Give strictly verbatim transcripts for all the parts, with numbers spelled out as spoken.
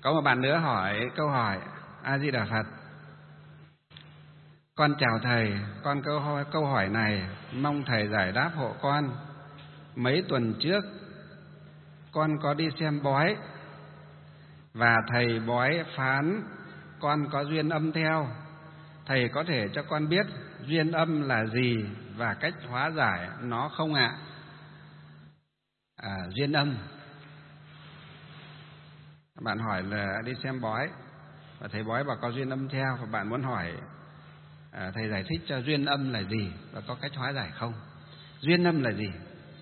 Có một bạn nữa hỏi câu hỏi: A Di Đà Phật, con chào thầy, con câu hỏi, câu hỏi này mong thầy giải đáp hộ con. Mấy tuần trước con có đi xem bói và thầy bói phán con có duyên âm theo. Thầy có thể cho con biết duyên âm là gì và cách hóa giải nó không ạ? À, duyên âm. Bạn hỏi là đi xem bói và thầy bói bảo có duyên âm theo, và bạn muốn hỏi à, thầy giải thích cho duyên âm là gì và có cách hóa giải không. Duyên âm là gì?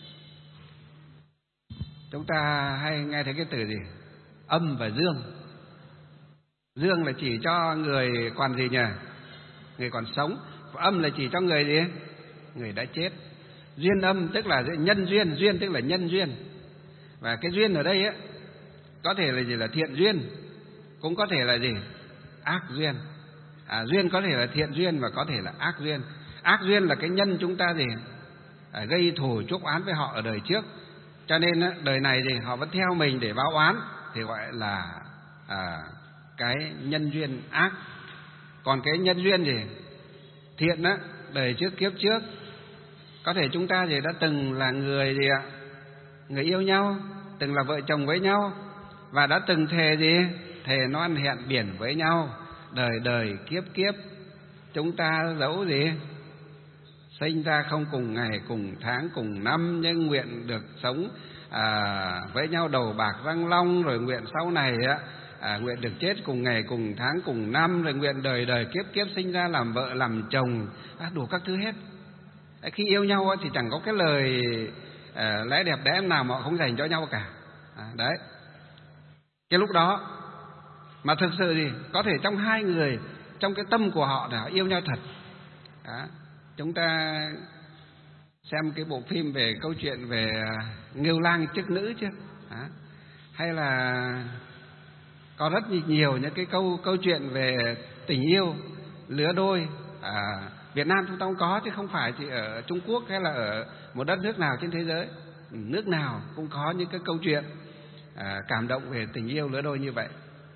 Chúng ta hay nghe thấy cái từ gì? Âm và dương. Dương là chỉ cho người còn gì nhỉ? Người còn sống. Âm là chỉ cho người gì? Người đã chết. Duyên âm tức là nhân duyên, duyên tức là nhân duyên. Và cái duyên ở đây ấy, có thể là gì? Là thiện duyên, cũng có thể là gì? Ác duyên. À, duyên có thể là thiện duyên và có thể là ác duyên. Ác duyên là cái nhân chúng ta gì? À, gây thù chuốc oán với họ ở đời trước, cho nên á, đời này thì họ vẫn theo mình để báo oán, thì gọi là à, cái nhân duyên ác. Còn cái nhân duyên gì? Thiện á, đời trước kiếp trước có thể chúng ta gì đã từng là người gì ạ? Người yêu nhau, từng là vợ chồng với nhau, và đã từng thề gì? Thề non hẹn biển với nhau. Đời đời kiếp kiếp chúng ta dẫu gì? Sinh ra không cùng ngày, cùng tháng, cùng năm, nhưng nguyện được sống à, với nhau đầu bạc răng long, rồi nguyện sau này á, à, nguyện được chết cùng ngày, cùng tháng, cùng năm, rồi nguyện đời đời kiếp kiếp sinh ra làm vợ, làm chồng, à, đủ các thứ hết. Khi yêu nhau thì chẳng có cái lời à, lẽ đẹp đẽ nào mà họ không dành cho nhau cả. À, đấy. Cái lúc đó mà thực sự gì? Có thể trong hai người, trong cái tâm của họ là họ yêu nhau thật. Đó. Chúng ta xem cái bộ phim về câu chuyện về Ngưu Lang Chức Nữ chứ? À, hay là có rất nhiều những cái câu câu chuyện về tình yêu lứa đôi. À, Việt Nam chúng ta cũng có chứ không phải chỉ ở Trung Quốc hay là ở một đất nước nào trên thế giới. Nước nào cũng có những cái câu chuyện à, cảm động về tình yêu lứa đôi như vậy.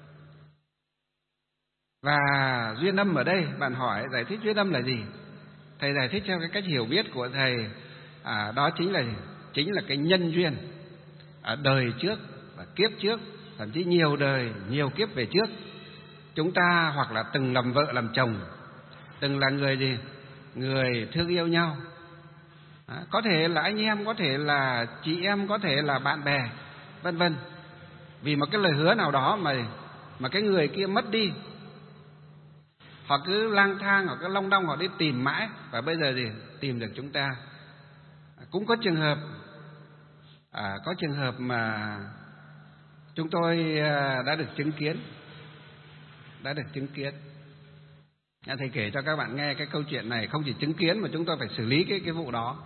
Và duyên âm ở đây, bạn hỏi giải thích duyên âm là gì? Thầy giải thích theo cái cách hiểu biết của thầy, à, đó chính là chính là cái nhân duyên ở đời trước và kiếp trước, thậm chí nhiều đời, nhiều kiếp về trước. Chúng ta hoặc là từng làm vợ làm chồng, từng là người gì? Người thương yêu nhau. À, có thể là anh em, có thể là chị em, có thể là bạn bè, vân vân. Vì một cái lời hứa nào đó mà mà cái người kia mất đi, họ cứ lang thang, họ cứ long đong, họ đi tìm mãi, và bây giờ gì? Tìm được chúng ta. Cũng có trường hợp à, có trường hợp mà chúng tôi đã được chứng kiến, đã được chứng kiến. Thầy kể cho các bạn nghe cái câu chuyện này, không chỉ chứng kiến mà chúng tôi phải xử lý cái cái vụ đó.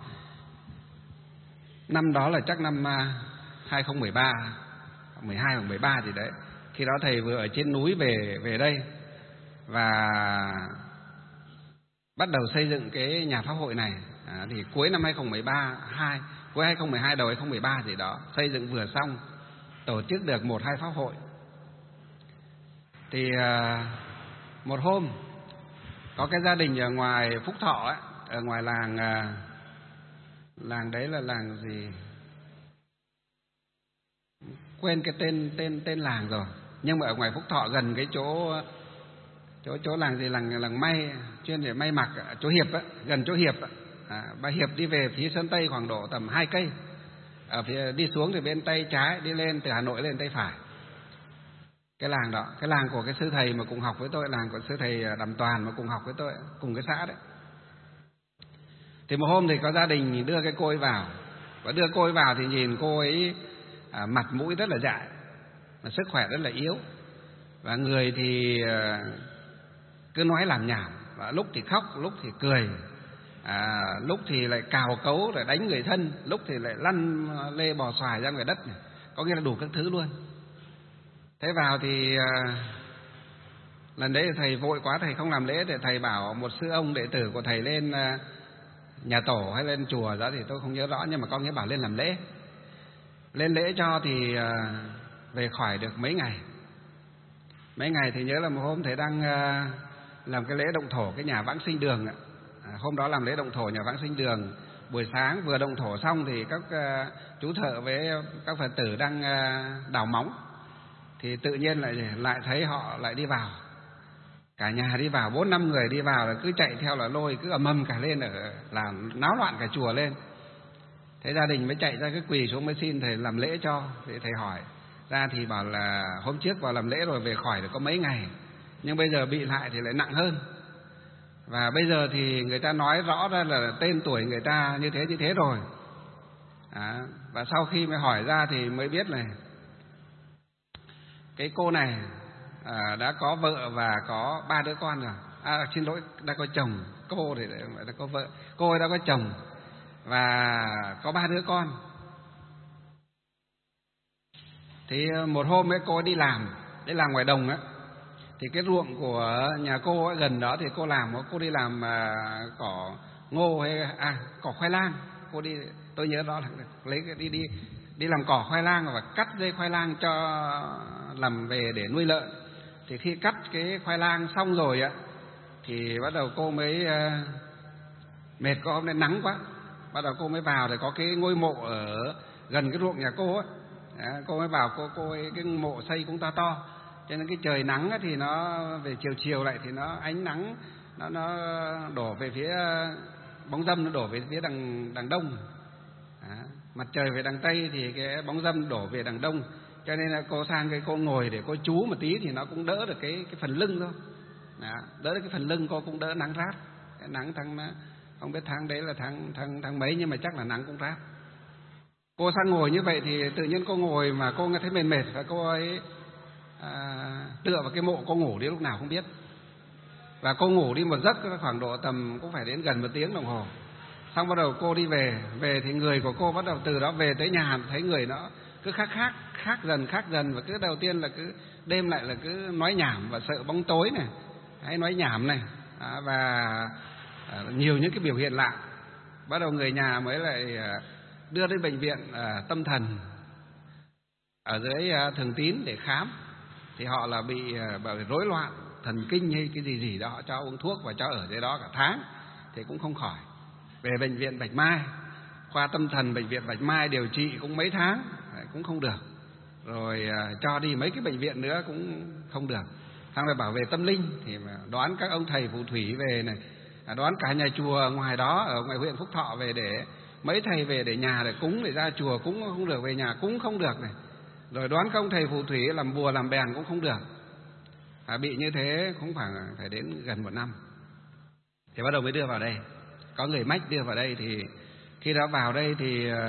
Năm đó là chắc năm hai không một ba, mười hai hoặc mười ba gì đấy. Khi đó thầy vừa ở trên núi về về đây và bắt đầu xây dựng cái nhà pháp hội này. À, thì cuối năm hai không một ba, hai cuối hai không một hai đầu hai không một ba gì đó, xây dựng vừa xong, tổ chức được một hai pháp hội. Thì à, một hôm có cái gia đình ở ngoài Phúc Thọ ấy, ở ngoài làng à, làng đấy là làng gì? Quên cái tên tên tên làng rồi. Nhưng mà ở ngoài Phúc Thọ gần cái chỗ chỗ chỗ làng gì làng làng may chuyên để may mặc, chỗ Hiệp á, gần chỗ Hiệp á. À, bà Hiệp đi về phía Sơn Tây khoảng độ tầm hai cây. Ở phía đi xuống thì bên tay trái, đi lên từ Hà Nội lên tay phải. Cái làng đó, cái làng của cái sư thầy mà cùng học với tôi, làng của sư thầy Đàm Toàn mà cùng học với tôi, cùng cái xã đấy. Thì một hôm thì có gia đình đưa cái cô ấy vào, và đưa cô ấy vào thì nhìn cô ấy à, mặt mũi rất là dại, mà sức khỏe rất là yếu, và người thì à, cứ nói làm nhảm, và lúc thì khóc, lúc thì cười, à, lúc thì lại cào cấu rồi đánh người thân, lúc thì lại lăn lê bò xoài ra ngoài đất này. Có nghĩa là đủ các thứ luôn. Thế vào thì à, lần đấy thầy vội quá, thầy không làm lễ, thì thầy bảo một sư ông đệ tử của thầy lên à, nhà tổ hay lên chùa đó thì tôi không nhớ rõ, nhưng mà có nghĩa bảo lên làm lễ. Lên lễ cho thì à, về khỏi được mấy ngày. Mấy ngày thì nhớ là một hôm thầy đang làm cái lễ động thổ cái nhà vãng sinh đường ạ. À, hôm đó làm lễ động thổ nhà vãng sinh đường, buổi sáng vừa động thổ xong thì các uh, chú thợ với các Phật tử đang uh, đào móng, thì tự nhiên lại lại thấy họ lại đi vào, cả nhà đi vào, bốn năm người đi vào là cứ chạy theo là lôi, cứ ầm ầm cả lên, ở làm náo loạn cả chùa lên. Thế gia đình mới chạy ra cái quỳ xuống mới xin thầy làm lễ cho. Thì thầy hỏi ra thì bảo là hôm trước vào làm lễ rồi về khỏi được có mấy ngày, nhưng bây giờ bị lại thì lại nặng hơn. Và bây giờ thì người ta nói rõ ra là tên tuổi người ta như thế như thế rồi. À, và sau khi mới hỏi ra thì mới biết này, cái cô này à, đã có vợ và có ba đứa con rồi. À, xin lỗi, đã có chồng. Cô thì đã có vợ, cô ấy đã có chồng và có ba đứa con. Thì một hôm ấy cô ấy đi làm, đi làm ngoài đồng á, thì cái ruộng của nhà cô ấy gần đó thì cô làm, cô đi làm à, cỏ ngô hay à cỏ khoai lang. Cô đi, tôi nhớ đó là lấy cái đi đi đi làm cỏ khoai lang và cắt dây khoai lang cho làm về để nuôi lợn. Thì khi cắt cái khoai lang xong rồi á thì bắt đầu cô mới uh, mệt, có hôm nay nắng quá, bắt đầu cô mới vào, thì có cái ngôi mộ ở gần cái ruộng nhà cô ấy. À, cô mới vào, cô cô ấy, cái mộ xây cũng to to, cho nên cái trời nắng ấy, thì nó về chiều chiều lại thì nó ánh nắng nó nó đổ về phía bóng râm, nó đổ về phía đằng đằng đông. À, mặt trời về đằng tây thì cái bóng râm đổ về đằng đông, cho nên là cô sang cái cô ngồi để cô chú một tí thì nó cũng đỡ được cái cái phần lưng thôi. À, đỡ được cái phần lưng, cô cũng đỡ nắng rát. Cái nắng tháng không biết tháng đấy là tháng tháng tháng mấy, nhưng mà chắc là nắng cũng rát. Cô sang ngồi như vậy thì tự nhiên cô ngồi mà cô nghe thấy mệt mệt, và cô ấy à, tựa vào cái mộ, cô ngủ đi lúc nào không biết. Và cô ngủ đi một giấc khoảng độ tầm cũng phải đến gần một tiếng đồng hồ. Xong bắt đầu cô đi về, về thì người của cô bắt đầu từ đó về tới nhà thấy người nó cứ khác khác, khác dần khác dần. Và cứ đầu tiên là cứ đêm lại là cứ nói nhảm và sợ bóng tối này, hay nói nhảm này, à, và à, nhiều những cái biểu hiện lạ. Bắt đầu người nhà mới lại à, đưa đến bệnh viện à, tâm thần ở dưới à, Thường Tín để khám. Thì họ là bị à, bởi rối loạn thần kinh hay cái gì gì đó, họ cho uống thuốc và cho ở dưới đó cả tháng thì cũng không khỏi. Về bệnh viện Bạch Mai, khoa tâm thần bệnh viện Bạch Mai điều trị cũng mấy tháng cũng không được, rồi à, cho đi mấy cái bệnh viện nữa cũng không được. Xong rồi bảo về tâm linh thì đoán các ông thầy phù thủy về này, à, đoán cả nhà chùa ngoài đó ở ngoài huyện Phúc Thọ về, để mấy thầy về để nhà để cúng, để ra chùa cúng không được, về nhà cúng không được này, rồi đoán các ông thầy phù thủy làm bùa làm bèn cũng không được. À, bị như thế cũng khoảng phải đến gần một năm thì bắt đầu mới đưa vào đây. Có người mách đưa vào đây, thì khi đã vào đây thì uh,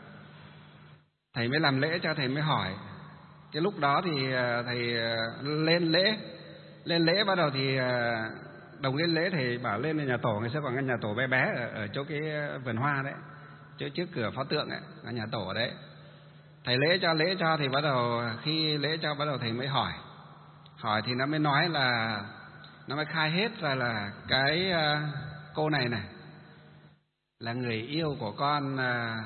thầy mới làm lễ cho, thầy mới hỏi. Cái lúc đó thì uh, thầy uh, lên lễ, lên lễ bắt đầu thì uh, đồng lên lễ thầy bảo lên nhà tổ, ngày xưa còn cái nhà tổ bé bé ở, ở chỗ cái vườn hoa đấy, chỗ trước cửa pho tượng ấy, là nhà tổ ở đấy. Thầy lễ cho lễ cho thì bắt đầu khi lễ cho bắt đầu thầy mới hỏi. Hỏi thì nó mới nói là nó mới khai hết ra là cái uh, cô này này là người yêu của con uh,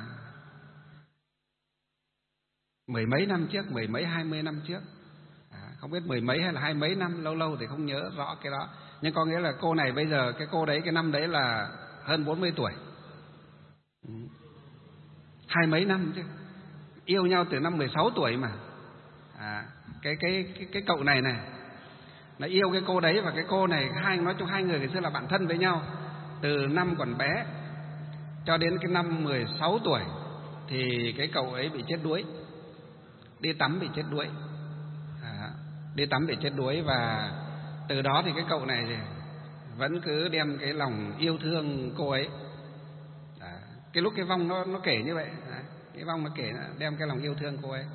mười mấy năm trước, mười mấy hai mươi năm trước, à, không biết mười mấy hay là hai mấy năm, lâu lâu thì không nhớ rõ cái đó. Nhưng có nghĩa là cô này bây giờ, cái cô đấy cái năm đấy là hơn bốn mươi tuổi, ừ. hai mấy năm chứ, yêu nhau từ năm mười sáu tuổi mà. À, cái cái cái cái cậu này này nó yêu cái cô đấy, và cái cô này hai nói chung hai người ngày xưa là bạn thân với nhau từ năm còn bé cho đến cái năm mười sáu tuổi thì cái cậu ấy bị chết đuối, đi tắm bị chết đuối, à, đi tắm bị chết đuối. Và từ đó thì cái cậu này thì vẫn cứ đem cái lòng yêu thương cô ấy. À, cái lúc cái vong nó nó kể như vậy, à, cái vong nó kể đem cái lòng yêu thương cô ấy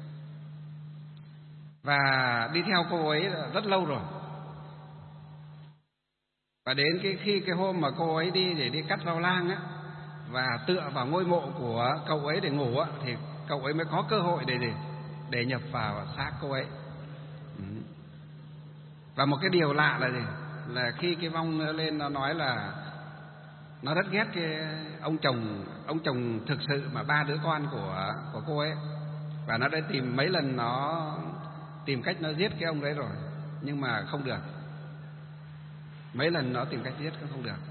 và đi theo cô ấy rất lâu rồi. Và đến cái khi cái hôm mà cô ấy đi để đi cắt rau lang á, và tựa vào ngôi mộ của cậu ấy để ngủ á, thì cậu ấy mới có cơ hội để để, để nhập vào xác cô ấy. Ừ. Và một cái điều lạ là gì? Là khi cái vong lên nó nói là nó rất ghét cái ông chồng ông chồng thực sự mà ba đứa con của của cô ấy, và nó đã tìm mấy lần, nó tìm cách nó giết cái ông đấy rồi. nhưng mà không được. Mấy lần nó tìm cách giết cũng không được.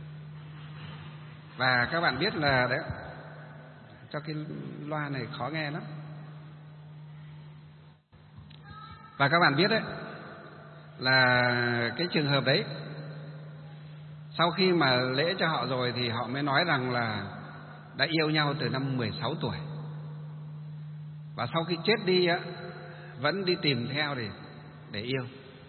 Và các bạn biết là đấy, cho cái loa này khó nghe lắm. Và các bạn biết đấy là cái trường hợp đấy, sau khi mà lễ cho họ rồi thì họ mới nói rằng là đã yêu nhau từ năm mười sáu tuổi. Và sau khi chết đi á, vẫn đi tìm theo để, để yêu.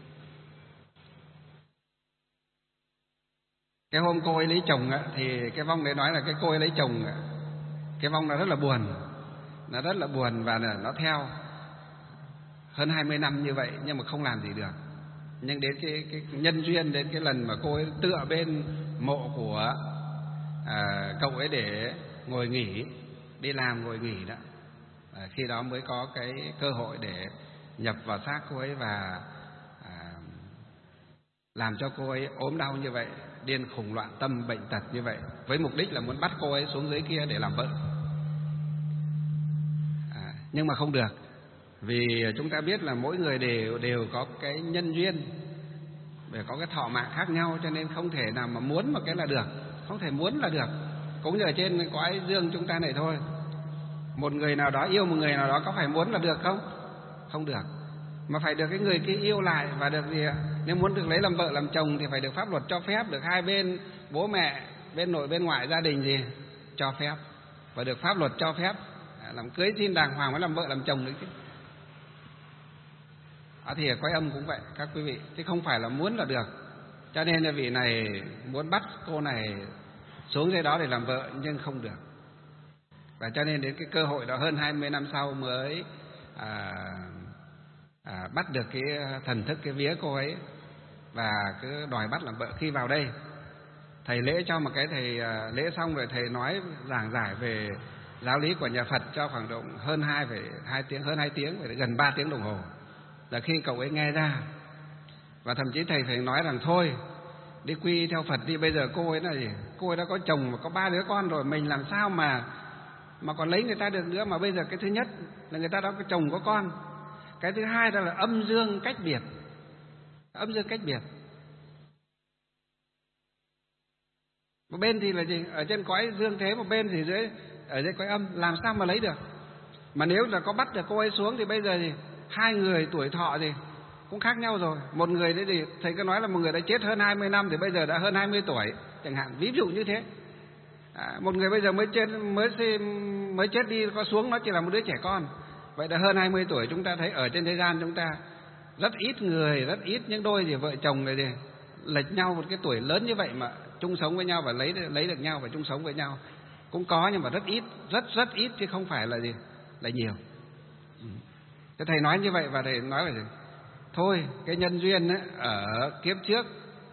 Cái hôm cô ấy lấy chồng á, thì cái vong đấy nói là cái cô ấy lấy chồng á, cái vong nó rất là buồn. Nó rất là buồn và nó theo hơn hai mươi năm như vậy nhưng mà không làm gì được. Nhưng đến cái, cái nhân duyên, đến cái lần mà cô ấy tựa bên mộ của à, cậu ấy để ngồi nghỉ, đi làm ngồi nghỉ đó, à, khi đó mới có cái cơ hội để nhập vào xác cô ấy và à, làm cho cô ấy ốm đau như vậy, điên khùng loạn tâm, bệnh tật như vậy, với mục đích là muốn bắt cô ấy xuống dưới kia để làm vợ. À, nhưng mà không được, vì chúng ta biết là mỗi người đều đều có cái nhân duyên, để có cái thọ mạng khác nhau, cho nên không thể nào mà muốn một cái là được, không thể muốn là được. Cũng như ở trên cõi dương chúng ta này thôi, một người nào đó yêu một người nào đó có phải muốn là được không? Không được, mà phải được cái người kia yêu lại và được gì ạ? Nếu muốn được lấy làm vợ làm chồng thì phải được pháp luật cho phép, được hai bên bố mẹ, bên nội bên ngoại gia đình gì cho phép, và được pháp luật cho phép làm cưới xin đàng hoàng mới làm vợ làm chồng được chứ. À, thì ở cõi âm cũng vậy các quý vị, chứ không phải là muốn là được. Cho nên là vị này muốn bắt cô này xuống dưới đó để làm vợ nhưng không được. Và cho nên đến cái cơ hội đó hơn hai mươi năm sau mới à, à, bắt được cái thần thức cái vía cô ấy và cứ đòi bắt làm vợ. Khi vào đây thầy lễ cho một cái, thầy à, lễ xong rồi thầy nói giảng giải về giáo lý của nhà Phật cho khoảng độ hơn hai phẩy hai tiếng, hơn hai tiếng, phải gần ba tiếng đồng hồ. Là khi cậu ấy nghe ra, và thậm chí thầy phải nói rằng thôi đi quy theo Phật đi, bây giờ cô ấy là gì? Cô ấy đã có chồng và có ba đứa con rồi, mình làm sao mà mà còn lấy người ta được nữa. Mà bây giờ cái thứ nhất là người ta đã có chồng có con, cái thứ hai đó là âm dương cách biệt, âm dương cách biệt. Một bên thì là gì? Ở trên cõi dương thế, một bên thì dưới ở dưới cõi âm, làm sao mà lấy được? Mà nếu là có bắt được cô ấy xuống thì bây giờ thì hai người tuổi thọ thì cũng khác nhau rồi. Một người đấy thì thầy cứ nói là một người đã chết hơn hai mươi năm thì bây giờ đã hơn hai mươi tuổi chẳng hạn, ví dụ như thế. À, một người bây giờ mới chết mới mới chết đi có xuống nó chỉ là một đứa trẻ con, vậy đã hơn hai mươi tuổi. Chúng ta thấy ở trên thế gian chúng ta rất ít người, rất ít những đôi thì vợ chồng này thì lệch nhau một cái tuổi lớn như vậy mà chung sống với nhau và lấy lấy được nhau và chung sống với nhau cũng có, nhưng mà rất ít, rất rất ít chứ không phải là gì là nhiều. Thế thầy nói như vậy và thầy nói là gì? Thôi cái nhân duyên ấy, ở kiếp trước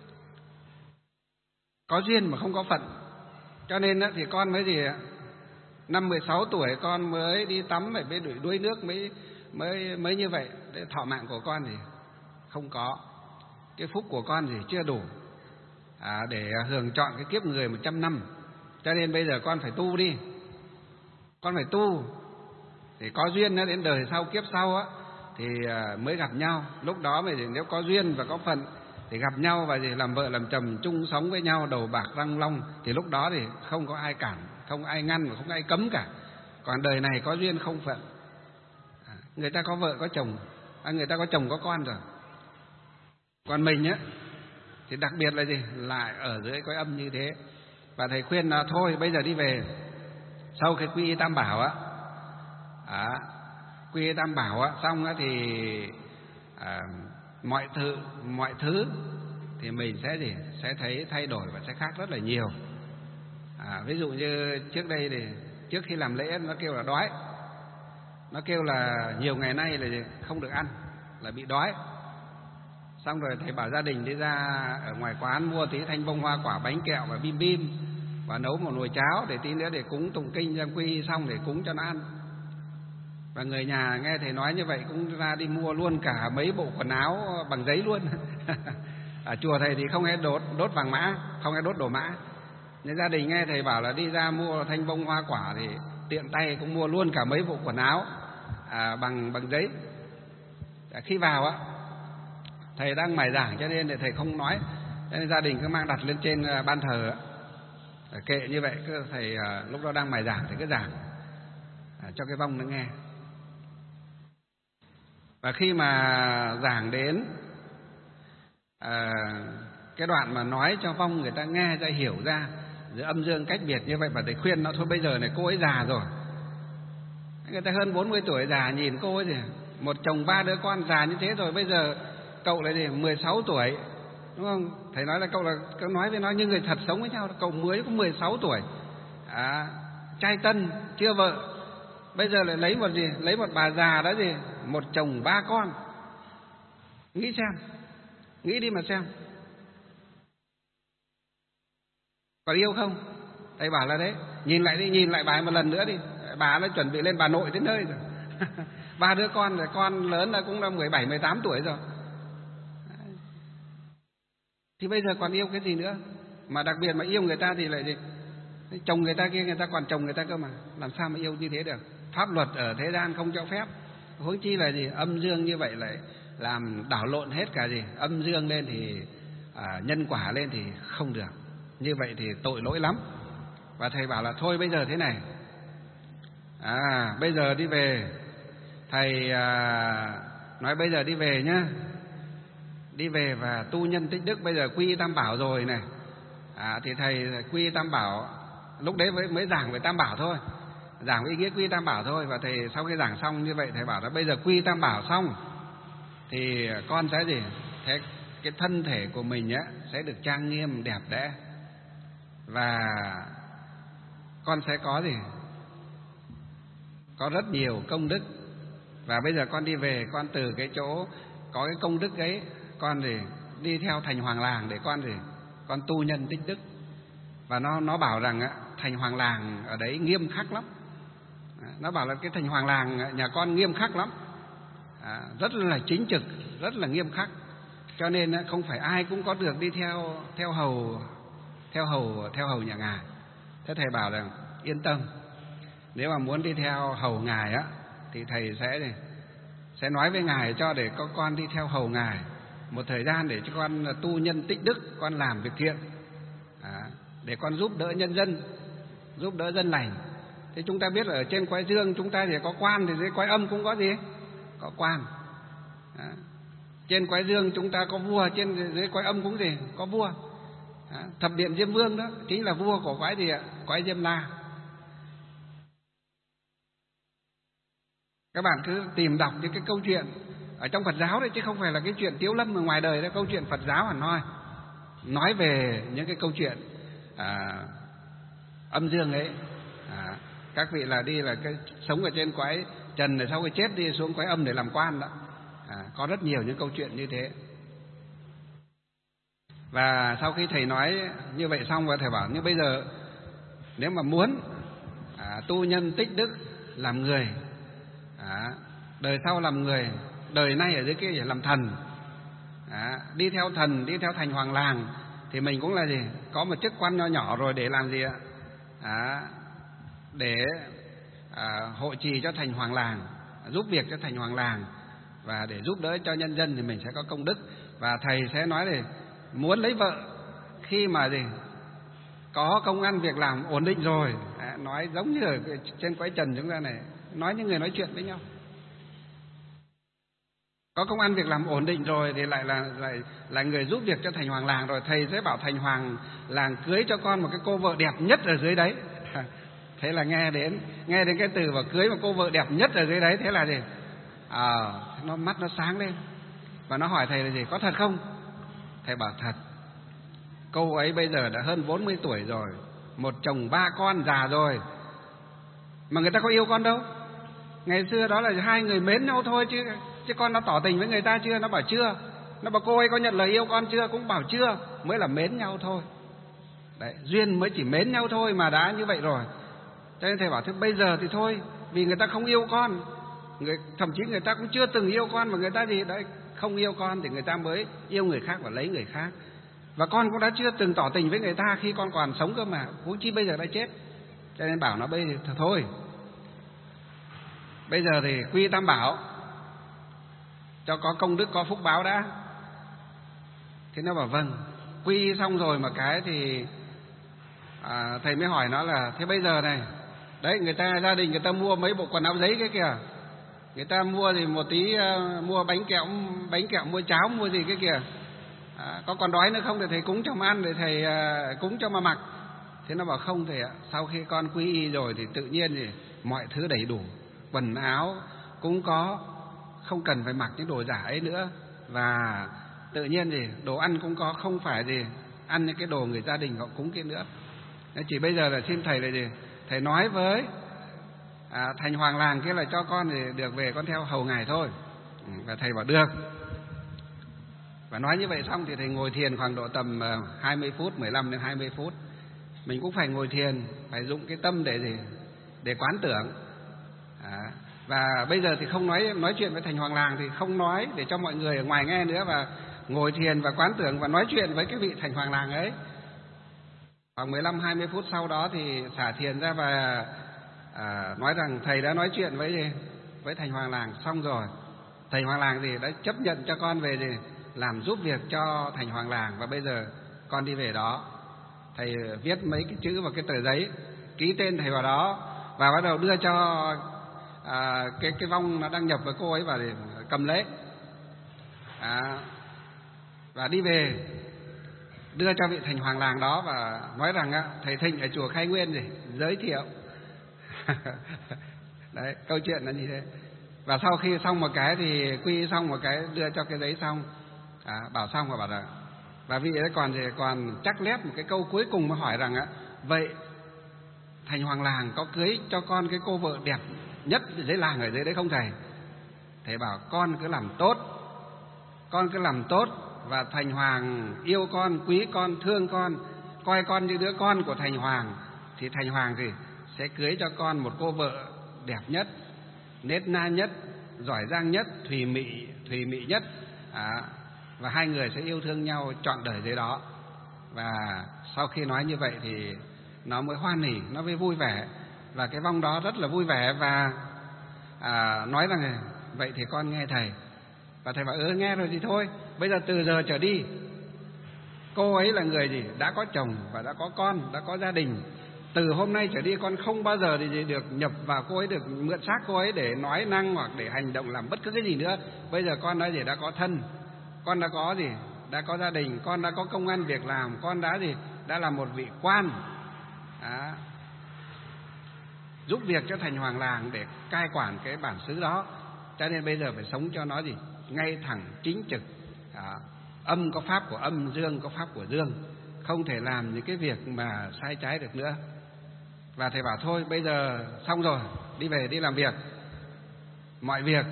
có duyên mà không có phận, cho nên ấy, thì con mới gì năm mười sáu tuổi con mới đi tắm phải bên đuổi đuối nước mới mới mới như vậy. Để thọ mạng của con thì không có, cái phúc của con thì chưa đủ à, để hưởng chọn cái kiếp người một trăm năm. Cho nên bây giờ con phải tu đi, con phải tu thì có duyên nó đến đời sau, kiếp sau á thì mới gặp nhau. Lúc đó mà nếu có duyên và có phận thì gặp nhau và thì làm vợ làm chồng chung sống với nhau đầu bạc răng long, thì lúc đó thì không có ai cản, không ai ngăn và không ai cấm cả. Còn đời này có duyên không phận, à, người ta có vợ có chồng, à, người ta có chồng có con rồi. Còn mình á thì đặc biệt là gì? Lại ở dưới cõi âm như thế. Và thầy khuyên là thôi bây giờ đi về, sau cái quy y tam bảo á, à, quy y tam bảo á xong á thì à, mọi thứ mọi thứ thì mình sẽ gì sẽ thấy thay đổi và sẽ khác rất là nhiều. À, ví dụ như trước đây thì trước khi làm lễ nó kêu là đói, nó kêu là nhiều ngày nay là gì? Không được ăn, là bị đói. Xong rồi thầy bảo gia đình đi ra ở ngoài quán mua tí thanh bông hoa quả, bánh kẹo và bim bim, và nấu một nồi cháo để tí nữa để cúng tụng kinh ra quy xong để cúng cho nó ăn. Và người nhà nghe thầy nói như vậy cũng ra đi mua luôn cả mấy bộ quần áo bằng giấy luôn. Ở chùa thầy thì không ai đốt đốt vàng mã, không ai đốt đồ mã. Nhưng gia đình nghe thầy bảo là đi ra mua thanh bông hoa quả thì tiện tay cũng mua luôn cả mấy bộ quần áo à, bằng bằng giấy. À, khi vào á Thầy đang mải giảng cho nên thầy không nói, cho nên gia đình cứ mang đặt lên trên ban thờ, kệ như vậy, cứ thầy lúc đó đang mải giảng thì cứ giảng cho cái vong nó nghe. Và khi mà giảng đến à, cái đoạn mà nói cho vong người ta nghe ra, hiểu ra giữa âm dương cách biệt như vậy, và thầy khuyên nó thôi bây giờ này cô ấy già rồi, người ta hơn bốn mươi tuổi già, nhìn cô ấy thì một chồng ba đứa con già như thế rồi, bây giờ cậu lại gì mười sáu tuổi, đúng không? Thầy nói là cậu là cậu nói với nó như người thật sống với nhau, cậu mới có mười sáu tuổi, à, trai tân chưa vợ, bây giờ lại lấy một gì lấy một bà già đó gì một chồng ba con. Nghĩ xem, nghĩ đi mà xem, còn yêu không? Thầy bảo là đấy, nhìn lại đi, nhìn lại bà một lần nữa đi, bà nó chuẩn bị lên bà nội đến nơi rồi. Ba đứa con rồi, con lớn là cũng đã mười bảy mười tám tuổi rồi, thì bây giờ còn yêu cái gì nữa? Mà đặc biệt mà yêu người ta thì lại gì, chồng người ta kia người ta còn chồng người ta cơ mà, làm sao mà yêu như thế được? Pháp luật ở thế gian không cho phép, huống chi là gì âm dương như vậy lại làm đảo lộn hết cả gì, âm dương lên thì à, nhân quả lên thì không được, như vậy thì tội lỗi lắm. Và thầy bảo là thôi bây giờ thế này, à bây giờ đi về, thầy à, nói bây giờ đi về nhá, đi về và tu nhân tích đức. Bây giờ quy y tam bảo rồi này, à, thì thầy quy y tam bảo, lúc đấy mới, mới giảng về tam bảo thôi, giảng ý nghĩa quy y tam bảo thôi. Và thầy sau khi giảng xong như vậy, thầy bảo là bây giờ quy y tam bảo xong thì con sẽ gì, thế cái thân thể của mình á sẽ được trang nghiêm đẹp đẽ, và con sẽ có gì, có rất nhiều công đức. Và bây giờ con đi về, con từ cái chỗ có cái công đức ấy, con thì đi theo thành hoàng làng để con gì, con tu nhân tích đức. Và nó nó bảo rằng á, thành hoàng làng ở đấy nghiêm khắc lắm. Nó bảo là cái thành hoàng làng nhà con nghiêm khắc lắm, à, rất là chính trực, rất là nghiêm khắc, cho nên không phải ai cũng có được đi theo theo hầu theo hầu theo hầu nhà ngài. Thế thầy bảo rằng yên tâm, nếu mà muốn đi theo hầu ngài á thì thầy sẽ sẽ nói với ngài cho để có con đi theo hầu ngài một thời gian để cho con tu nhân tích đức, con làm việc thiện, à, để con giúp đỡ nhân dân, giúp đỡ dân lành. Thế chúng ta biết ở trên quái dương chúng ta thì có quan, thì dưới quái âm cũng có gì, có quan. À, trên quái dương chúng ta có vua, trên dưới quái âm cũng gì, có vua. À, thập điện Diêm Vương đó chính là vua của quái gì ạ? Quái Diêm La. Các bạn cứ tìm đọc những cái câu chuyện ở trong Phật giáo đấy, chứ không phải là cái chuyện Tiếu Lâm ở ngoài đời đó, câu chuyện Phật giáo hẳn hoi, nói về những cái câu chuyện à, âm dương ấy. À, các vị là đi là cái sống ở trên quái trần, rồi sau khi chết đi xuống quái âm để làm quan đó. À, có rất nhiều những câu chuyện như thế. Và sau khi thầy nói như vậy xong, và thầy bảo như bây giờ nếu mà muốn à, tu nhân tích đức, làm người, à, đời sau làm người, đời nay ở dưới kia làm thần, à, đi theo thần, đi theo thành hoàng làng, thì mình cũng là gì, có một chức quan nho nhỏ rồi để làm gì ạ? À, để à, hộ trì cho thành hoàng làng, giúp việc cho thành hoàng làng, và để giúp đỡ cho nhân dân thì mình sẽ có công đức. Và thầy sẽ nói là muốn lấy vợ khi mà gì có công ăn việc làm ổn định rồi, à, nói giống như ở trên quái trần chúng ta này, nói như người nói chuyện với nhau. Có công ăn việc làm ổn định rồi thì lại là lại là người giúp việc cho thành hoàng làng rồi. Thầy sẽ bảo thành hoàng làng cưới cho con một cái cô vợ đẹp nhất ở dưới đấy. Thế là nghe đến nghe đến cái từ và cưới một cô vợ đẹp nhất ở dưới đấy, thế là gì? À, nó mắt nó sáng lên và nó hỏi thầy là gì, có thật không? Thầy bảo thật. Cô ấy bây giờ đã hơn bốn mươi tuổi rồi, một chồng ba con già rồi, mà người ta có yêu con đâu. Ngày xưa đó là hai người mến nhau thôi chứ chứ con nó tỏ tình với người ta chưa? Nó bảo chưa. Nó bảo cô ấy có nhận lời yêu con chưa? Cũng bảo chưa, mới là mến nhau thôi. Đấy, duyên mới chỉ mến nhau thôi mà đã như vậy rồi. Cho nên thầy bảo thế bây giờ thì thôi, vì người ta không yêu con, người, thậm chí người ta cũng chưa từng yêu con, mà người ta gì đấy không yêu con thì người ta mới yêu người khác và lấy người khác. Và con cũng đã chưa từng tỏ tình với người ta khi con còn sống cơ mà, huống chi bây giờ đã chết. Cho nên bảo nó bây giờ thôi, bây giờ thì quy tam bảo cho có công đức có phúc báo đã. Thế nó bảo vâng. Quy y xong rồi mà cái thì à, thầy mới hỏi nó là thế bây giờ này, đấy người ta gia đình người ta mua mấy bộ quần áo giấy cái kìa, người ta mua thì một tí uh, mua bánh kẹo bánh kẹo mua cháo mua gì cái kìa, à, có còn đói nữa không thì thầy cúng cho mà ăn, để thầy uh, cúng cho mà mặc. Thế nó bảo không thầy ạ, sau khi con quy y rồi thì tự nhiên thì mọi thứ đầy đủ, quần áo cũng có, không cần phải mặc những đồ giả ấy nữa, và tự nhiên thì đồ ăn cũng có, không phải gì ăn những cái đồ người gia đình họ cúng kia nữa. Nên chỉ bây giờ là xin thầy là gì, thầy nói với à, thành hoàng làng kia là cho con thì được về con theo hầu ngài thôi. Và thầy bảo được. Và nói như vậy xong thì thầy ngồi thiền khoảng độ tầm hai mươi phút, mười lăm đến hai mươi phút. Mình cũng phải ngồi thiền, phải dụng cái tâm để gì, để quán tưởng. À, và bây giờ thì không nói nói chuyện với thành hoàng làng, thì không nói để cho mọi người ở ngoài nghe nữa, và ngồi thiền và quán tưởng và nói chuyện với cái vị thành hoàng làng ấy. Khoảng mười lăm hai mươi phút sau đó thì xả thiền ra và à, nói rằng thầy đã nói chuyện với với thành hoàng làng xong rồi. Thầy hoàng làng thì đã chấp nhận cho con về thì làm giúp việc cho thành hoàng làng, và bây giờ con đi về đó. Thầy viết mấy cái chữ vào cái tờ giấy, ký tên thầy vào đó, và bắt đầu đưa cho à, cái cái vong nó đăng nhập với cô ấy, và để cầm lấy à, và đi về đưa cho vị thành hoàng làng đó, và nói rằng á, thầy Thịnh ở chùa Khai Nguyên gì giới thiệu. Đấy, câu chuyện là như thế. Và sau khi xong một cái thì quy xong một cái, đưa cho cái giấy xong, à, bảo xong và bảo rằng, và vị ấy còn thì còn chắc lép một cái câu cuối cùng mà hỏi rằng á, vậy thành hoàng làng có cưới cho con cái cô vợ đẹp nhất dưới làng ở dưới đấy không thầy? Thầy bảo con cứ làm tốt, con cứ làm tốt, và thành hoàng yêu con, quý con, thương con, coi con như đứa con của thành hoàng, thì thành hoàng thì sẽ cưới cho con một cô vợ đẹp nhất, nết na nhất, giỏi giang nhất, thùy mị thùy mị nhất, à, và hai người sẽ yêu thương nhau trọn đời dưới đó. Và sau khi nói như vậy thì nó mới hoan hỉ, nó mới vui vẻ, và cái vong đó rất là vui vẻ, và à, nói rằng vậy thì con nghe thầy. Và thầy bảo ừ nghe rồi thì thôi, bây giờ từ giờ trở đi cô ấy là người gì đã có chồng và đã có con, đã có gia đình. Từ hôm nay trở đi con không bao giờ thì được nhập vào cô ấy, được mượn xác cô ấy để nói năng hoặc để hành động làm bất cứ cái gì nữa. Bây giờ con đã gì đã có thân, con đã có gì đã có gia đình, con đã có công ăn việc làm, con đã gì đã là một vị quan, à, giúp việc cho thành hoàng làng để cai quản cái bản xứ đó. Cho nên bây giờ phải sống cho nó gì ngay thẳng chính trực, à, âm có pháp của âm, dương có pháp của dương, không thể làm những cái việc mà sai trái được nữa. Và thầy bảo thôi bây giờ xong rồi, đi về đi làm việc. Mọi việc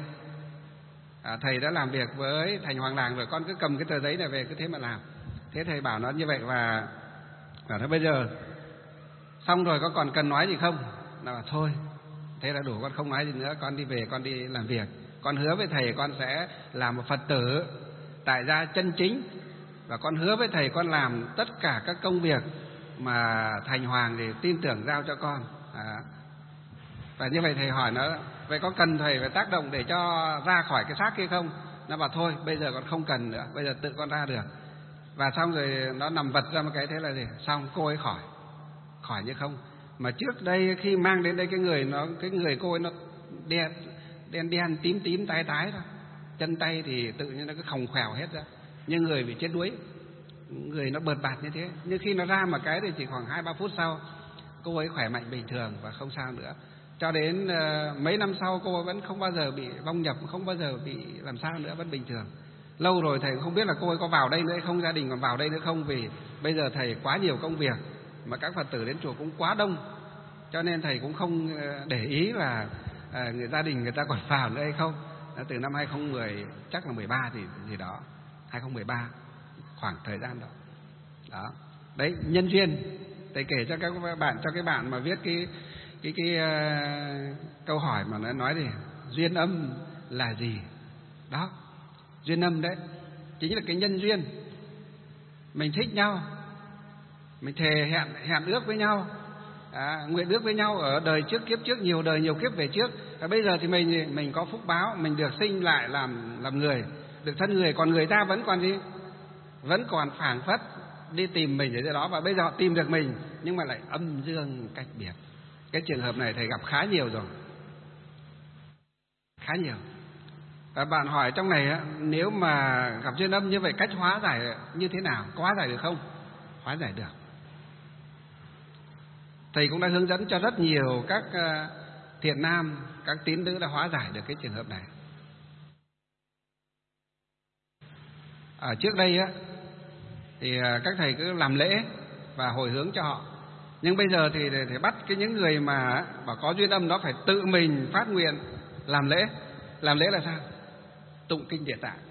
à, thầy đã làm việc với thành hoàng làng rồi, con cứ cầm cái tờ giấy này về cứ thế mà làm. Thế thầy bảo nó như vậy, và bảo thôi bây giờ xong rồi có còn cần nói gì không? Nó bảo thôi thế là đủ, con không nói gì nữa, con đi về con đi làm việc. Con hứa với thầy con sẽ làm một Phật tử tại gia chân chính, và con hứa với thầy con làm tất cả các công việc mà thành hoàng thì tin tưởng giao cho con. À, và như vậy thầy hỏi nó, vậy có cần thầy phải tác động để cho ra khỏi cái xác kia không? Nó bảo thôi bây giờ con không cần nữa, bây giờ tự con ra được. Và xong rồi nó nằm vật ra một cái, thế là gì xong, cô ấy khỏi khỏi như không. Mà trước đây khi mang đến đây cái người nó cái người cô ấy nó đen đen đen tím tím tái tái thôi, chân tay thì tự nhiên nó cứ khòng khèo hết ra, như người bị chết đuối, người nó bợt bạt như thế. Nhưng khi nó ra một cái thì chỉ khoảng hai ba phút sau cô ấy khỏe mạnh bình thường và không sao nữa. Cho đến uh, mấy năm sau cô ấy vẫn không bao giờ bị vong nhập, không bao giờ bị làm sao nữa, vẫn bình thường. Lâu rồi thầy không biết là cô ấy có vào đây nữa không, gia đình còn vào đây nữa không, vì bây giờ thầy quá nhiều công việc mà các Phật tử đến chùa cũng quá đông, cho nên thầy cũng không để ý là à, người gia đình người ta còn vào nữa hay không. Từ năm hai không một không chắc là mười ba thì gì đó, hai không một ba khoảng thời gian đó. Đó. Đấy, nhân duyên. Thầy kể cho các bạn, cho cái bạn mà viết cái cái cái uh, câu hỏi mà nó nói thì duyên âm là gì? Đó. Duyên âm đấy chính là cái nhân duyên. Mình thích nhau, mình thề hẹn hẹn ước với nhau, à, nguyện ước với nhau ở đời trước kiếp trước, nhiều đời nhiều kiếp về trước. Và bây giờ thì mình mình có phúc báo, mình được sinh lại làm làm người, được thân người, còn người ta vẫn còn gì? vẫn còn phảng phất đi tìm mình ở dưới đó, và bây giờ họ tìm được mình nhưng mà lại âm dương cách biệt. Cái trường hợp này thầy gặp khá nhiều rồi, khá nhiều. Và bạn hỏi trong này á, nếu mà gặp duyên âm như vậy cách hóa giải như thế nào? Có hóa giải được không? Hóa giải được. Thầy cũng đã hướng dẫn cho rất nhiều các thiện nam, các tín nữ đã hóa giải được cái trường hợp này. Ở trước đây á thì các thầy cứ làm lễ và hồi hướng cho họ. Nhưng bây giờ thì thầy bắt cái những người mà bảo có duyên âm đó phải tự mình phát nguyện làm lễ. Làm lễ là sao? Tụng kinh Địa Tạng.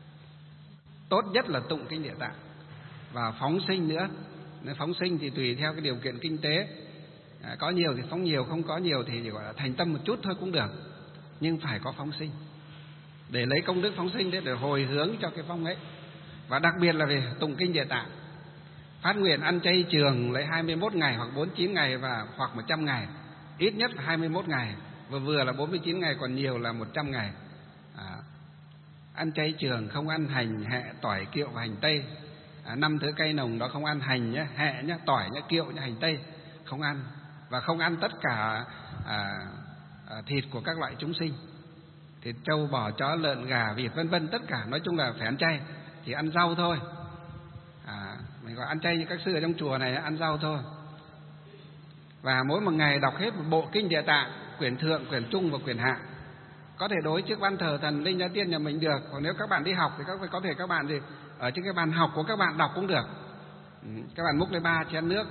Tốt nhất là tụng kinh Địa Tạng và phóng sinh nữa. Nếu phóng sinh thì tùy theo cái điều kiện kinh tế, à, có nhiều thì phóng nhiều, không có nhiều thì chỉ gọi là thành tâm một chút thôi cũng được, nhưng phải có phóng sinh để lấy công đức phóng sinh đấy, để hồi hướng cho cái vong ấy. Và đặc biệt là về tụng kinh Địa Tạng, phát nguyện ăn chay trường lấy hai mươi mốt ngày hoặc bốn mươi chín ngày và hoặc một trăm ngày, ít nhất là hai mươi mốt ngày, vừa vừa là bốn mươi chín ngày, còn nhiều là một trăm ngày. À, ăn chay trường, không ăn hành, hẹ, tỏi, kiệu và hành tây. À, năm thứ cây nồng đó không ăn hành nhé, hẹ nhé, tỏi nhé, kiệu nhé, hành tây không ăn, và không ăn tất cả à, à, thịt của các loại chúng sinh, thịt trâu, bò, chó, lợn, gà, vịt vân vân, tất cả nói chung là phải ăn chay, chỉ ăn rau thôi. À, mình gọi ăn chay như các sư ở trong chùa này ăn rau thôi. Và mỗi một ngày đọc hết một bộ kinh Địa Tạng, quyển thượng, quyển trung và quyển hạ. Có thể đối trước ban thờ thần linh gia tiên nhà mình được. Còn nếu các bạn đi học thì các có thể các bạn thì ở trên cái bàn học của các bạn đọc cũng được. Các bạn múc lấy ba chén nước.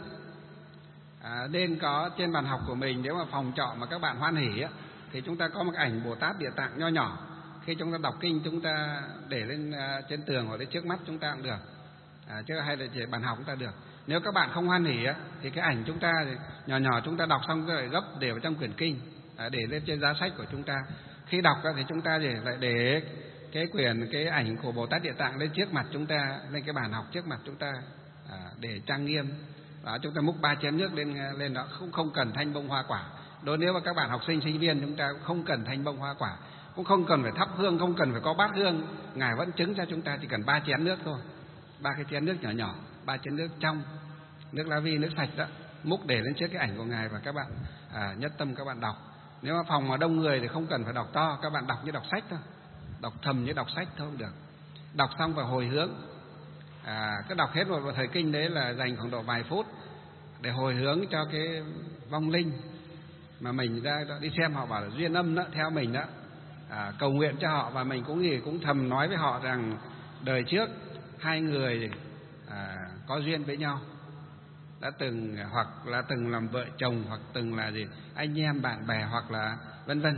À, nên có trên bàn học của mình, nếu mà phòng trọ mà các bạn hoan hỉ á, thì chúng ta có một ảnh Bồ Tát Địa Tạng nho nhỏ. Khi chúng ta đọc kinh chúng ta để lên uh, trên tường hoặc lên trước mắt chúng ta cũng được. À, chứ hay là chỉ bàn học chúng ta được. Nếu các bạn không hoan hỉ á, thì cái ảnh chúng ta thì nhỏ nhỏ chúng ta đọc xong rồi gấp để vào trong quyển kinh, à, để lên trên giá sách của chúng ta. Khi đọc thì chúng ta lại để cái quyển, cái ảnh của Bồ Tát Địa Tạng lên trước mặt chúng ta, lên cái bàn học trước mặt chúng ta, à, để trang nghiêm. Và chúng ta múc ba chén nước lên lên đó, không không cần thanh bông hoa quả. Đối nếu mà các bạn học sinh sinh viên chúng ta cũng không cần thanh bông hoa quả, cũng không cần phải thắp hương, không cần phải có bát hương, ngài vẫn chứng cho chúng ta chỉ cần ba chén nước thôi, ba cái chén nước nhỏ nhỏ, ba chén nước trong, nước lá vi, nước sạch đó, múc để lên trước cái ảnh của ngài và các bạn à, nhất tâm các bạn đọc. Nếu mà phòng mà đông người thì không cần phải đọc to, các bạn đọc như đọc sách thôi, đọc thầm như đọc sách thôi cũng được. Đọc xong và hồi hướng, à, cứ đọc hết một, một thời kinh đấy là dành khoảng độ vài phút để hồi hướng cho cái vong linh mà mình ra đi xem, họ bảo là duyên âm đó, theo mình đó, à, cầu nguyện cho họ. Và mình cũng gì cũng thầm nói với họ rằng đời trước hai người à, có duyên với nhau, đã từng hoặc là từng làm vợ chồng, hoặc từng là gì anh em bạn bè, hoặc là vân vân,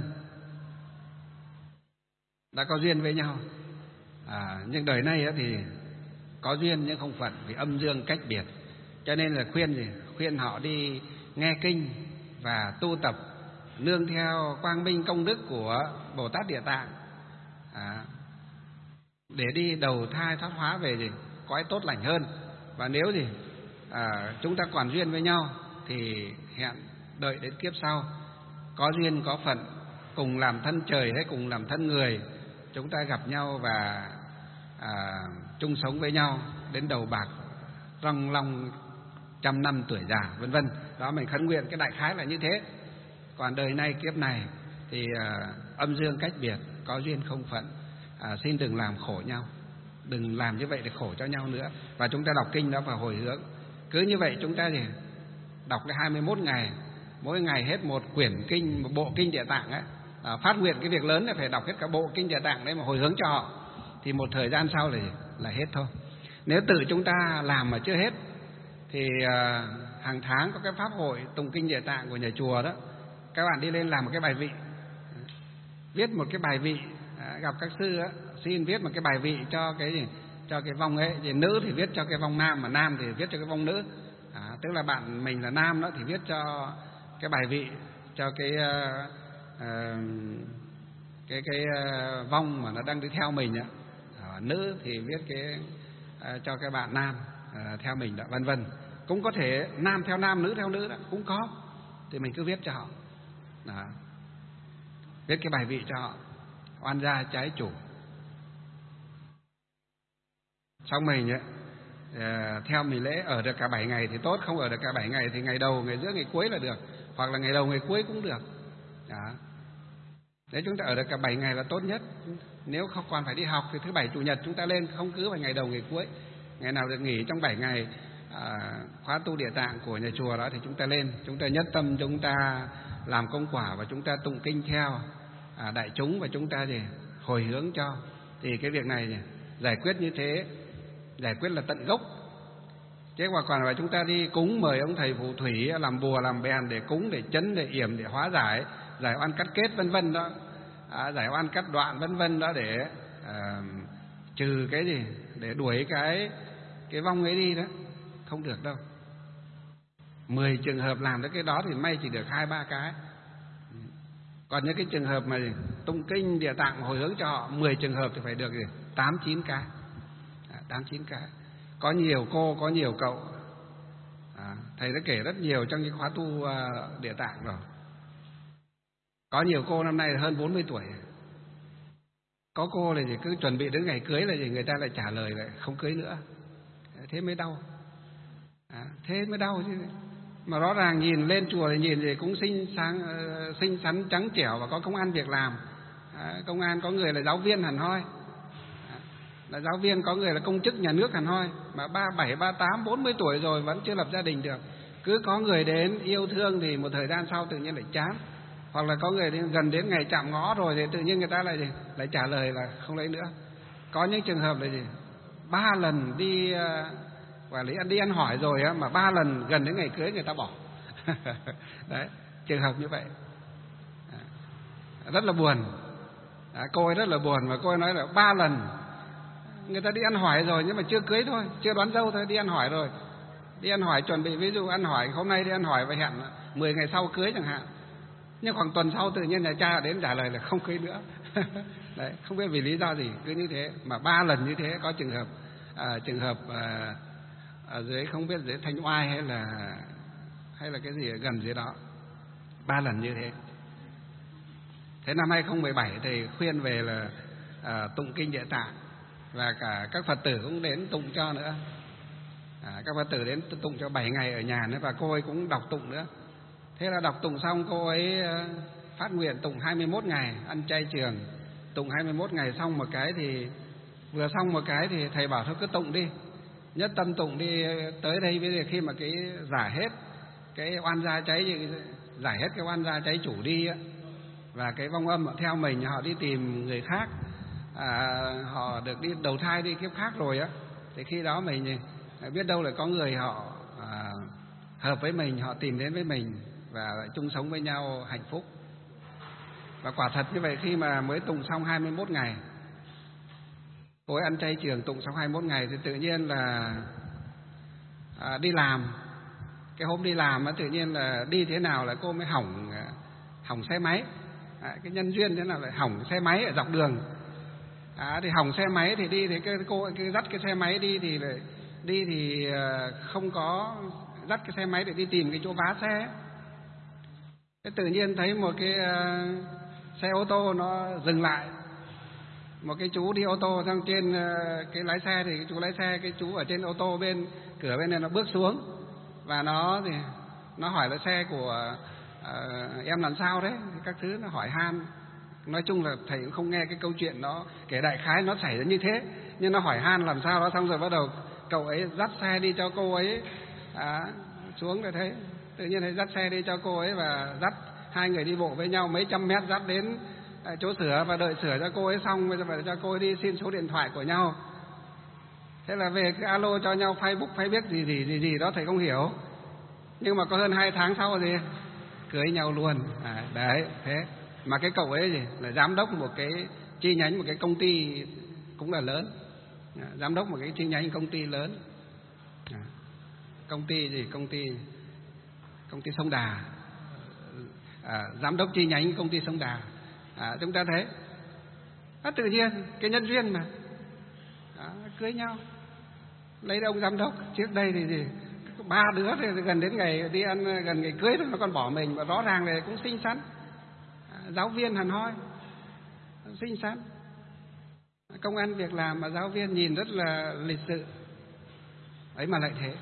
đã có duyên với nhau. À, nhưng đời này thì có duyên nhưng không phận, vì âm dương cách biệt. Cho nên là khuyên gì khuyên họ đi nghe kinh và tu tập nương theo quang minh công đức của Bồ Tát Địa Tạng, à, để đi đầu thai thoát hóa về gì cõi tốt lành hơn. Và nếu gì à, chúng ta còn duyên với nhau thì hẹn đợi đến kiếp sau, có duyên có phận, cùng làm thân trời hay cùng làm thân người, chúng ta gặp nhau và à, chung sống với nhau đến đầu bạc răng long trăm năm tuổi già, vân vân. Đó, mình khấn nguyện cái đại khái là như thế. Còn đời này kiếp này thì à, âm dương cách biệt, có duyên không phận, à, xin đừng làm khổ nhau, đừng làm như vậy để khổ cho nhau nữa. Và chúng ta đọc kinh đó và hồi hướng. Cứ như vậy chúng ta thì đọc cái hai mươi mốt ngày, mỗi ngày hết một quyển kinh, một bộ kinh Địa Tạng ấy, à, phát nguyện cái việc lớn là phải đọc hết cả bộ kinh Địa Tạng đấy mà hồi hướng cho họ, thì một thời gian sau là là hết thôi. Nếu tự chúng ta làm mà chưa hết thì à, hàng tháng có cái pháp hội tụng kinh Địa Tạng của nhà chùa đó, các bạn đi lên làm một cái bài vị, viết một cái bài vị, à, gặp các sư á, xin viết một cái bài vị cho cái gì, cho cái vong ấy. Thì nữ thì viết cho cái vong nam, mà nam thì viết cho cái vong nữ. À, tức là bạn mình là nam đó thì viết cho cái bài vị cho cái uh, uh, cái cái uh, vong mà nó đang đi theo mình á. À, nữ thì viết cái uh, cho cái bạn nam uh, theo mình đó, vân vân. Cũng có thể nam theo nam, nữ theo nữ đó cũng có, thì mình cứ viết cho họ đó. Viết cái bài vị cho họ, oan gia trái chủ. Xong mình ấy, theo mình lễ ở được cả bảy ngày thì tốt, không ở được cả bảy ngày thì ngày đầu, ngày giữa, ngày cuối là được, hoặc là ngày đầu, ngày cuối cũng được. Đó. Nếu chúng ta ở được cả bảy ngày là tốt nhất. Nếu không còn phải đi học thì thứ bảy chủ nhật chúng ta lên, không cứ vào ngày đầu, ngày cuối. Ngày nào được nghỉ trong bảy ngày à, khóa tu Địa Tạng của nhà chùa đó thì chúng ta lên, chúng ta nhất tâm, chúng ta làm công quả và chúng ta tụng kinh theo à, đại chúng, và chúng ta gì hồi hướng cho. Thì cái việc này giải quyết như thế, giải quyết là tận gốc. Chứ mà còn là chúng ta đi cúng mời ông thầy phù thủy làm bùa làm bèn để cúng, để chấn, để yểm, để hóa giải, giải oan cắt kết vân vân đó, à, giải oan cắt đoạn vân vân đó, để à, trừ cái gì, để đuổi cái cái vong ấy đi đó, không được đâu. Mười trường hợp làm được cái đó thì may chỉ được hai ba cái. Còn những cái trường hợp mà tụng kinh Địa Tạng hồi hướng cho họ mười trường hợp thì phải được gì tám chín cái, à, tám chín cái. Có nhiều cô, có nhiều cậu, à, thầy đã kể rất nhiều trong cái khóa tu uh, Địa Tạng rồi. Có nhiều cô năm nay là hơn bốn mươi tuổi. Có cô là gì cứ chuẩn bị đến ngày cưới là gì người ta lại trả lời lại không cưới nữa. Thế mới đau, à, thế mới đau chứ. Mà rõ ràng nhìn lên chùa thì nhìn thì cũng xinh sáng, uh, xinh xắn trắng trẻo và có công ăn việc làm, à, công an, có người là giáo viên hẳn hoi, à, là giáo viên, có người là công chức nhà nước hẳn hoi, mà ba bảy, ba tám, bốn mươi tuổi rồi vẫn chưa lập gia đình được. Cứ có người đến yêu thương thì một thời gian sau tự nhiên lại chán, hoặc là có người đến, gần đến ngày chạm ngõ rồi thì tự nhiên người ta lại gì lại trả lời là không lấy nữa. Có những trường hợp là gì ba lần đi uh, quản lý đi ăn hỏi rồi á, mà ba lần gần đến ngày cưới người ta bỏ. Đấy, trường hợp như vậy à, rất là buồn. À, cô ấy rất là buồn, và cô ấy nói là ba lần người ta đi ăn hỏi rồi nhưng mà chưa cưới thôi, chưa đón dâu thôi, đi ăn hỏi rồi, đi ăn hỏi chuẩn bị, ví dụ ăn hỏi hôm nay đi ăn hỏi và hẹn mười ngày sau cưới chẳng hạn, nhưng khoảng tuần sau tự nhiên nhà cha đến trả lời là không cưới nữa. Đấy, không biết vì lý do gì cứ như thế, mà ba lần như thế. Có trường hợp à, trường hợp à, ở dưới không biết dưới Thanh Oai hay là hay là cái gì ở gần dưới đó, ba lần như thế. Thế năm hai không một bảy thầy khuyên về là à, tụng kinh Địa Tạng, và cả các Phật tử cũng đến tụng cho nữa. À, các Phật tử đến tụng cho bảy ngày ở nhà nữa, và cô ấy cũng đọc tụng nữa. Thế là đọc tụng xong cô ấy phát nguyện tụng hai mươi mốt ngày, ăn chay trường, tụng hai mươi mốt ngày xong một cái thì vừa xong một cái thì thầy bảo thôi cứ tụng đi, nhất tâm tụng đi. Tới đây bây giờ khi mà cái giải hết cái oan gia cháy, giải hết cái oan gia cháy chủ đi á, và cái vong âm theo mình họ đi tìm người khác, à, họ được đi đầu thai đi kiếp khác rồi á, thì khi đó mình biết đâu là có người họ à, hợp với mình, họ tìm đến với mình và chung sống với nhau hạnh phúc. Và quả thật như vậy, khi mà mới tụng xong hai mươi mốt ngày, cô ấy ăn chay trường tụng xong hai mươi mốt ngày thì tự nhiên là à, đi làm. Cái hôm đi làm á, tự nhiên là đi thế nào là cô mới hỏng hỏng xe máy. À, cái nhân duyên thế nào lại hỏng xe máy ở dọc đường. À, thì hỏng xe máy thì đi thì cái cô cái dắt cái xe máy đi thì lại đi thì không có dắt cái xe máy để đi tìm cái chỗ vá xe. Thế tự nhiên thấy một cái uh, xe ô tô nó dừng lại, một cái chú đi ô tô sang trên uh, cái lái xe, thì cái chú lái xe, cái chú ở trên ô tô bên cửa bên này nó bước xuống và nó thì nó hỏi là xe của uh, em làm sao đấy, các thứ nó hỏi han. Nói chung là thầy cũng không nghe cái câu chuyện nó kể đại khái nó xảy ra như thế, nhưng nó hỏi han làm sao đó, xong rồi bắt đầu cậu ấy dắt xe đi cho cô ấy à, xuống rồi thấy tự nhiên thấy dắt xe đi cho cô ấy, và dắt hai người đi bộ với nhau mấy trăm mét, dắt đến à, chỗ sửa, và đợi sửa cho cô ấy xong bây giờ phải cho cô ấy đi xin số điện thoại của nhau. Thế là về cái alo cho nhau Facebook, Facebook gì gì gì gì đó thầy không hiểu, nhưng mà có hơn hai tháng sau gì cưới nhau luôn. À, đấy thế mà cái cậu ấy gì là giám đốc một cái chi nhánh một cái công ty cũng là lớn, à, giám đốc một cái chi nhánh công ty lớn, à, công ty gì công ty công ty Sông Đà, à, giám đốc chi nhánh công ty Sông Đà. À, chúng ta thấy à, tự nhiên cái nhân duyên mà à, cưới nhau, lấy ông giám đốc. Trước đây thì gì ba đứa thì gần đến ngày đi ăn gần ngày cưới thôi nó còn bỏ mình, và rõ ràng là cũng xinh xắn, à, giáo viên hẳn hoi, xinh xắn. công ăn việc làm mà giáo viên nhìn rất là lịch sự ấy mà lại thế.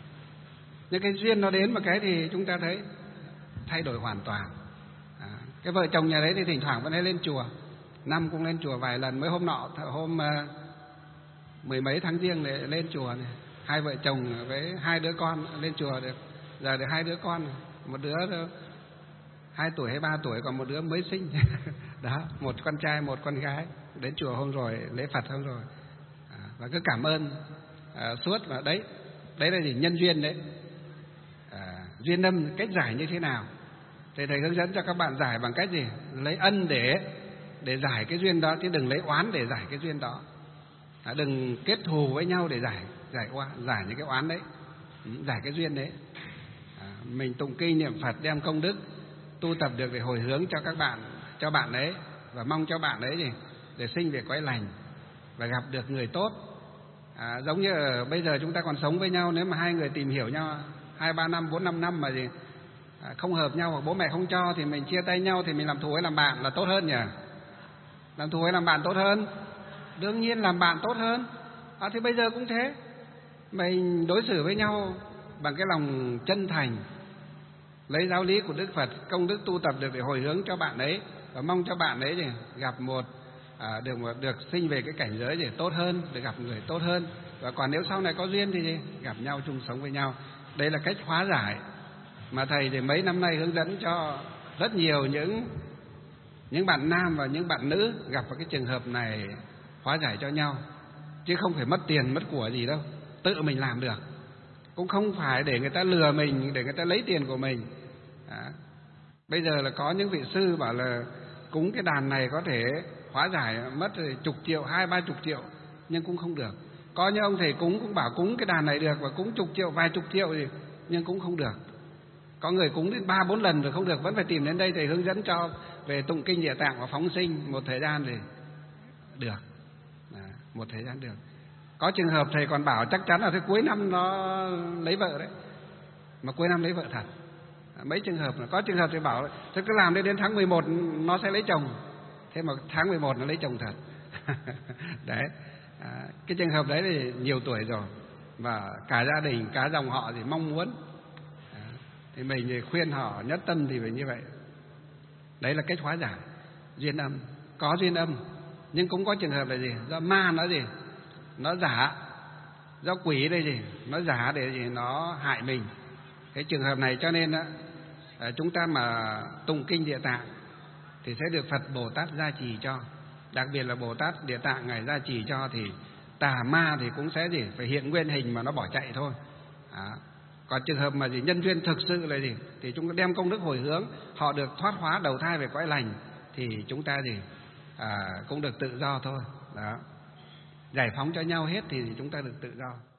Những cái duyên nó đến một cái thì chúng ta thấy thay đổi hoàn toàn. À, cái vợ chồng nhà đấy thì thỉnh thoảng vẫn hay lên chùa, năm cũng lên chùa vài lần. Mới hôm nọ hôm uh, mười mấy tháng giêng để lên chùa này, hai vợ chồng với hai đứa con lên chùa được, giờ được hai đứa con, một đứa hai tuổi hay ba tuổi, còn một đứa mới sinh. Đó, một con trai một con gái, đến chùa hôm rồi, lễ Phật hôm rồi. À, và cứ cảm ơn à, suốt. Và đấy đấy là gì? Nhân duyên đấy. À, duyên âm cách giải như thế nào thì thầy hướng dẫn cho các bạn giải bằng cách gì? Lấy ân để để giải cái duyên đó, chứ đừng lấy oán để giải cái duyên đó. À, đừng kết thù với nhau để giải giải oán, giải những cái oán đấy, giải cái duyên đấy. À, mình tụng kinh niệm Phật đem công đức tu tập được để hồi hướng cho các bạn, cho bạn đấy, và mong cho bạn đấy gì để sinh về cõi lành và gặp được người tốt. À, giống như ở bây giờ chúng ta còn sống với nhau, nếu mà hai người tìm hiểu nhau hai ba năm bốn năm năm mà gì à, không hợp nhau hoặc bố mẹ không cho thì mình chia tay nhau, thì mình làm thù hay làm bạn là tốt hơn nhỉ? Làm thù hay làm bạn tốt hơn? Đương nhiên làm bạn tốt hơn. À, thì bây giờ cũng thế, mình đối xử với nhau bằng cái lòng chân thành, lấy giáo lý của Đức Phật, công đức tu tập được để hồi hướng cho bạn ấy, và mong cho bạn ấy gì gặp một à, được một, được sinh về cái cảnh giới gì tốt hơn, được gặp người tốt hơn. Và còn nếu sau này có duyên thì gì gặp nhau chung sống với nhau. Đây là cách hóa giải mà thầy thì mấy năm nay hướng dẫn cho rất nhiều những những bạn nam và những bạn nữ gặp vào cái trường hợp này, hóa giải cho nhau, chứ không phải mất tiền mất của gì đâu, tự mình làm được. Cũng không phải để người ta lừa mình, để người ta lấy tiền của mình. À, bây giờ là có những vị sư bảo là cúng cái đàn này có thể hóa giải mất chục triệu, hai ba chục triệu, nhưng cũng không được. Có những ông thầy cúng cũng bảo cúng cái đàn này được, và cúng chục triệu, vài chục triệu gì, nhưng cũng không được. Có người cúng đến ba bốn lần rồi không được, vẫn phải tìm đến đây thầy hướng dẫn cho về tụng kinh Địa Tạng và phóng sinh một thời gian thì được. À, một thời gian được. Có trường hợp thầy còn bảo chắc chắn là tới cuối năm nó lấy vợ đấy, mà cuối năm lấy vợ thật. À, mấy trường hợp là có trường hợp thì bảo thế cứ làm đến tháng mười một nó sẽ lấy chồng, thế mà tháng mười một nó lấy chồng thật. Đấy, à, cái trường hợp đấy thì nhiều tuổi rồi và cả gia đình, cả dòng họ thì mong muốn. À, thì mình thì khuyên họ nhất tâm thì phải như vậy. Đấy là cách hóa giải duyên âm. Có duyên âm nhưng cũng có trường hợp là gì? Do ma nó gì? Nó giả, do quỷ đây gì? Nó giả để gì? Nó hại mình. Cái trường hợp này cho nên đó, chúng ta mà tụng kinh Địa Tạng thì sẽ được Phật Bồ Tát gia trì cho. Đặc biệt là Bồ Tát Địa Tạng Ngài gia trì cho thì tà ma thì cũng sẽ gì? Phải hiện nguyên hình mà nó bỏ chạy thôi. À, còn trường hợp mà gì nhân duyên thực sự là gì? Thì chúng ta đem công đức hồi hướng, họ được thoát hóa đầu thai về cõi lành, thì chúng ta gì? À, cũng được tự do thôi. Đó. Giải phóng cho nhau hết thì chúng ta được tự do.